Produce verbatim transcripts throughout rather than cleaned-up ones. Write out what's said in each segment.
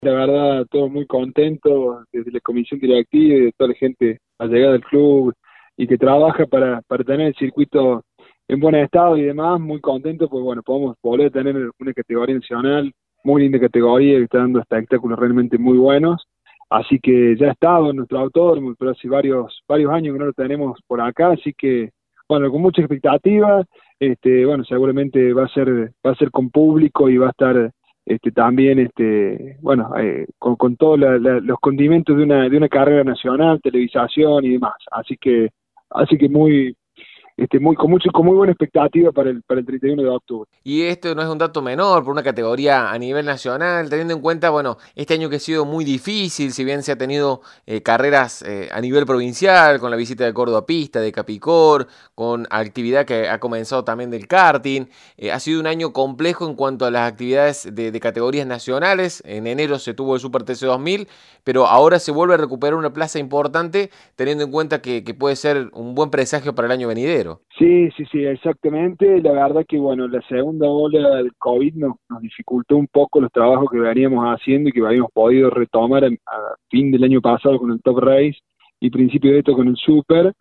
La verdad, todos muy contentos desde la comisión directiva y de toda la gente allegada del club y que trabaja para, para tener el circuito en buen estado y demás, muy contentos porque bueno, podemos volver a tener una categoría nacional, muy linda categoría que está dando espectáculos realmente muy buenos. Así que ya ha estado en nuestro autódromo, pero hace varios, varios años que no lo tenemos por acá, así que bueno, con mucha expectativa, este, bueno, seguramente va a ser, va a ser con público y va a estar este también este bueno eh, con, con todos los condimentos de una de una carrera nacional, televisación y demás, así que así que muy este muy con mucho con muy buena expectativa para el para el treinta y uno de octubre. Y esto no es un dato menor por una categoría a nivel nacional, teniendo en cuenta, bueno, este año que ha sido muy difícil, si bien se ha tenido eh, carreras eh, a nivel provincial, con la visita de Córdoba Pista, de Capicor, con actividad que ha comenzado también del karting, eh, ha sido un año complejo en cuanto a las actividades de, de categorías nacionales. En enero se tuvo el Super T C dos mil, pero ahora se vuelve a recuperar una plaza importante, teniendo en cuenta que, que puede ser un buen presagio para el año venidero. Sí, sí, sí, exactamente. La verdad que, bueno, la segunda ola del COVID nos, nos dificultó un poco los trabajos que veníamos haciendo y que habíamos podido retomar a, a fin del año pasado con el Top Race y principio de esto con el Super.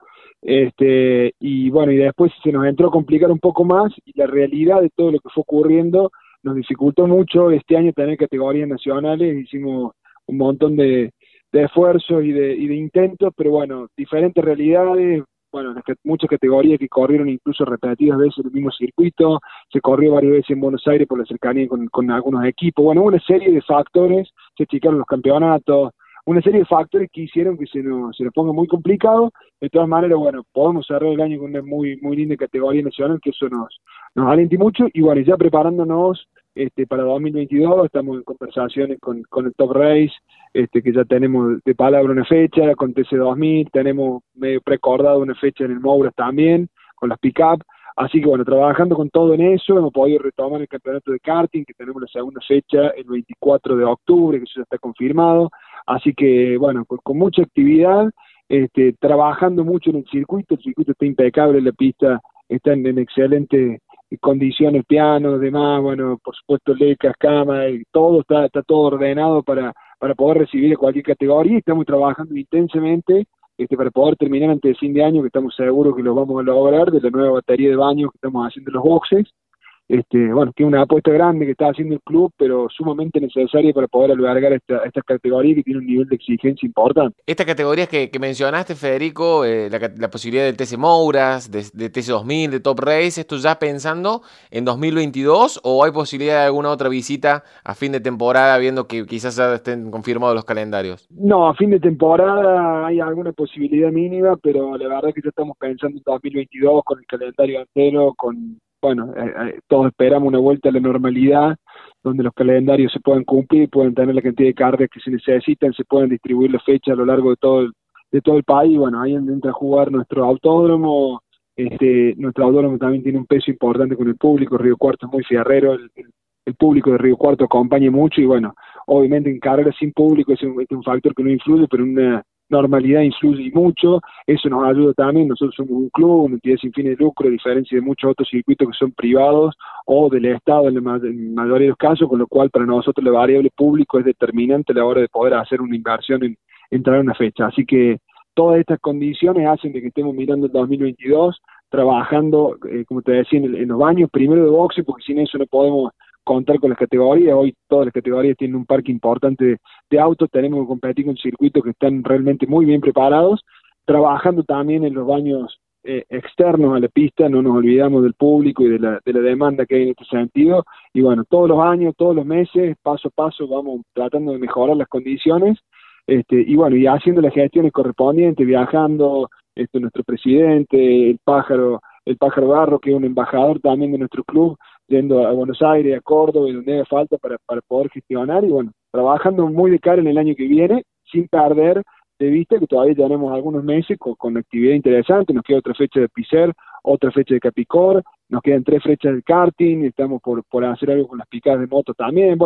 Este, y bueno, y después se nos entró a complicar un poco más y la realidad de todo lo que fue ocurriendo nos dificultó mucho este año tener categorías nacionales. Hicimos un montón de, de esfuerzos y de, y de intentos, pero bueno, diferentes realidades. Bueno, las, muchas categorías que corrieron incluso repetidas veces en el mismo circuito, se corrió varias veces en Buenos Aires por la cercanía con, con algunos equipos, bueno, una serie de factores, se achicaron los campeonatos, una serie de factores que hicieron que se nos, se nos ponga muy complicado. De todas maneras, bueno, podemos cerrar el año con una muy muy linda categoría nacional, que eso nos, nos alienta mucho, y bueno, ya preparándonos este, para dos mil veintidós, estamos en conversaciones con, con el Top Race, este, que ya tenemos de palabra una fecha, con T C dos mil, tenemos medio precordado una fecha en el Mouras también, con las pick-up, así que bueno, trabajando con todo en eso, hemos podido retomar el campeonato de karting, que tenemos la segunda fecha el veinticuatro de octubre, que eso ya está confirmado, así que bueno, con, con mucha actividad, este, trabajando mucho en el circuito, el circuito está impecable, la pista está en, en excelente condiciones, pianos, demás, bueno, por supuesto lecas, camas, y todo está, está todo ordenado para, para poder recibir cualquier categoría, y estamos trabajando intensamente este, para poder terminar antes de fin de año, que estamos seguros que lo vamos a lograr, de la nueva batería de baños que estamos haciendo en los boxes. Este, bueno, que es una apuesta grande que está haciendo el club, pero sumamente necesaria para poder albergar esta, esta categoría que tiene un nivel de exigencia importante. Estas categorías que, que mencionaste, Federico, eh, la, la posibilidad del T C Mouras, de, de T C dos mil, de Top Race, ¿esto ya pensando en dos mil veintidós o hay posibilidad de alguna otra visita a fin de temporada, viendo que quizás ya estén confirmados los calendarios? No, a fin de temporada hay alguna posibilidad mínima, pero la verdad es que ya estamos pensando en dos mil veintidós con el calendario entero, con, bueno, eh, eh, todos esperamos una vuelta a la normalidad, donde los calendarios se puedan cumplir, pueden tener la cantidad de cargas que se necesitan, se pueden distribuir las fechas a lo largo de todo el, de todo el país. Bueno, ahí entra a jugar nuestro autódromo. Este, nuestro autódromo también tiene un peso importante con el público. Río Cuarto es muy fierrero, el, el, el público de Río Cuarto acompaña mucho y bueno, obviamente en carreras sin público es un, es un factor que no influye, pero en una normalidad influye mucho. Eso nos ayuda también. Nosotros somos un club, una entidad sin fines de lucro, a diferencia de muchos otros circuitos que son privados o del Estado en la mayoría de los casos, con lo cual para nosotros la variable público es determinante a la hora de poder hacer una inversión en entrar a una fecha. Así que todas estas condiciones hacen de que estemos mirando el dos mil veintidós, trabajando, eh, como te decía, en, el, en los baños primero de boxe, porque sin eso no podemos contar con las categorías. Hoy todas las categorías tienen un parque importante de, de autos, tenemos que competir con circuitos que están realmente muy bien preparados, trabajando también en los baños eh, externos a la pista, no nos olvidamos del público y de la, de la demanda que hay en este sentido, y bueno, todos los años, todos los meses, paso a paso vamos tratando de mejorar las condiciones, este, y bueno, y haciendo las gestiones correspondientes, viajando, este, nuestro presidente, el pájaro, el pájaro Barro, que es un embajador también de nuestro club, yendo a Buenos Aires, a Córdoba y donde haga falta para, para poder gestionar, y bueno, trabajando muy de cara en el año que viene, sin perder de vista que todavía tenemos algunos meses con, con actividad interesante. Nos queda otra fecha de Picer, otra fecha de Capicor, nos quedan tres fechas de karting, estamos por, por hacer algo con las picadas de moto también. Bueno,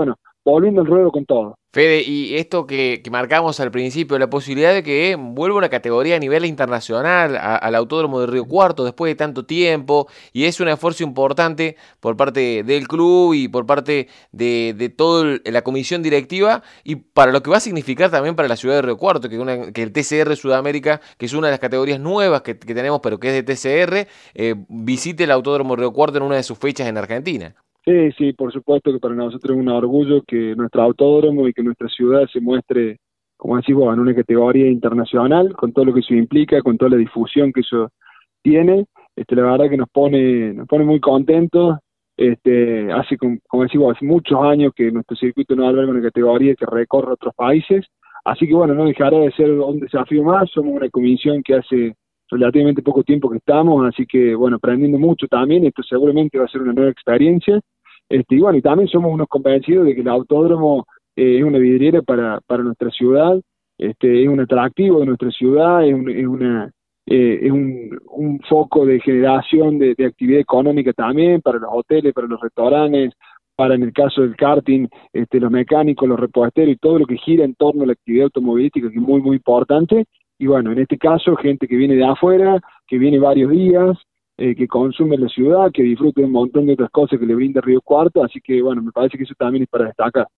volviendo al ruedo con todo. Fede, y esto que, que marcamos al principio, la posibilidad de que vuelva una categoría a nivel internacional a- al Autódromo de Río Cuarto después de tanto tiempo, y es un esfuerzo importante por parte del club y por parte de, de toda la comisión directiva, y para lo que va a significar también para la ciudad de Río Cuarto, que, una, que el T C R Sudamérica, que es una de las categorías nuevas que, que tenemos, pero que es de T C R, eh, visite el Autódromo de Río Cuarto en una de sus fechas en Argentina. Sí, sí, por supuesto que para nosotros es un orgullo que nuestro autódromo y que nuestra ciudad se muestre, como decís vos, en una categoría internacional, con todo lo que eso implica, con toda la difusión que eso tiene. Este, la verdad que nos pone, nos pone muy contentos. Este, hace, como, como decís vos, hace muchos años que nuestro circuito no alberga una categoría que recorre otros países. Así que bueno, no dejará de ser un desafío más. Somos una comisión que hace relativamente poco tiempo que estamos, así que bueno, aprendiendo mucho también. Esto seguramente va a ser una nueva experiencia. Este, y bueno, y también somos unos convencidos de que el autódromo eh, es una vidriera para, para nuestra ciudad, este, es un atractivo de nuestra ciudad, es, un, es, una, eh, es un, un foco de generación de, de actividad económica también para los hoteles, para los restaurantes, para en el caso del karting, este, los mecánicos, los reposteros y todo lo que gira en torno a la actividad automovilística, que es muy, muy importante. Y bueno, en este caso, gente que viene de afuera, que viene varios días, Eh, que consume la ciudad, que disfrute un montón de otras cosas que le brinda Río Cuarto, así que bueno, me parece que eso también es para destacar.